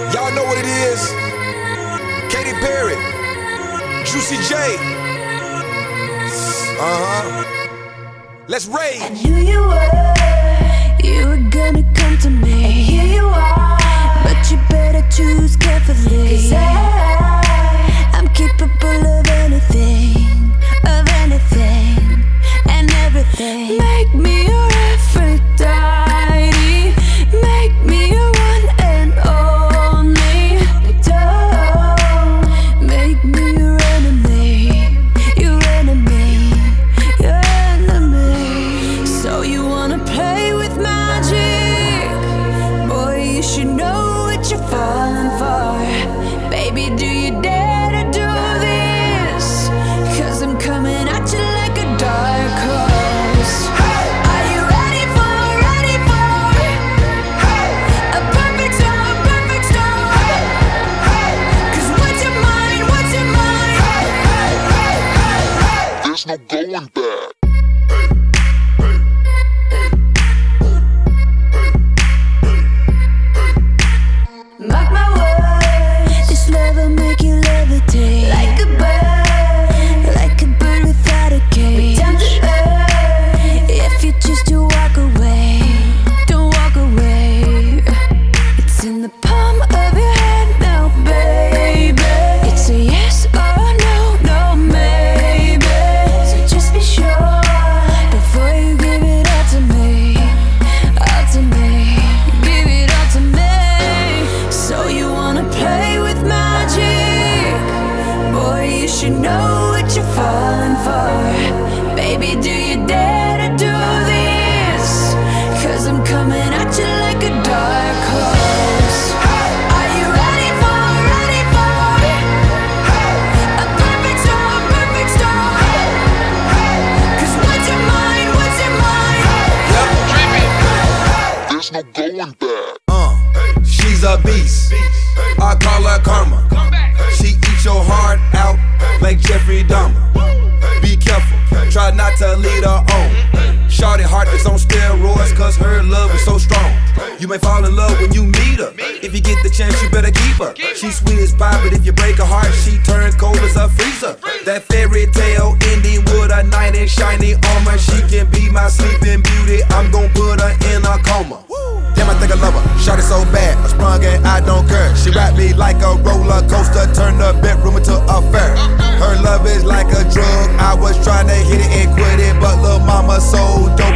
Y'all know what it is. Katy Perry, Juicy J. Let's rage. I knew you were gonna come to me, and here you are. But you better choose carefully, 'cause I'm capable of anything, and everything. Make me your Aphrodite, make me your one and only. Don't make me your enemy, your enemy, your enemy. So you wanna play with magic? Boy, you should know what you're falling for. Baby, do you dare to do this? 'Cause I'm coming at you like a dark horse. Are you ready for a perfect storm, perfect storm? 'Cause what's your mind, There's no going back. Mark my words, this love will make you levitate like a bird without a cage. Down to earth, if you choose to walk away, don't walk away. It's in the palm of your hand now, baby. It's a yes or no, no maybe. So just be sure before you give it all to me, all to me. Give it all to me. So you wanna play with magic? Boy, you should know what you're falling for. Baby, do you dare to do this? 'Cause I'm coming at you like a dark horse. Are you ready for a perfect storm, perfect storm? 'Cause what's your mind, There's no going back. She's a beast. I call her karma. She eats your heart out like Jeffrey Dahmer. Be careful, try not to lead her on. Shorty heart is on steroids, 'cause her love is so strong. You may fall in love when you meet her. If you get the chance, you better keep her. She's sweet as pie, but if you break her heart, she turns cold as a freezer. That fairy tale ending with a knight in shiny armor. She can be my sleeping beauty. I'm gon' put her in a coma. Damn, I think I love her. Shot it so bad, I sprung and I don't care. She wrapped me like a roller coaster, turned the bedroom into a fair. Her love is like a drug. I was trying to hit it and quit it, but lil' mama so dope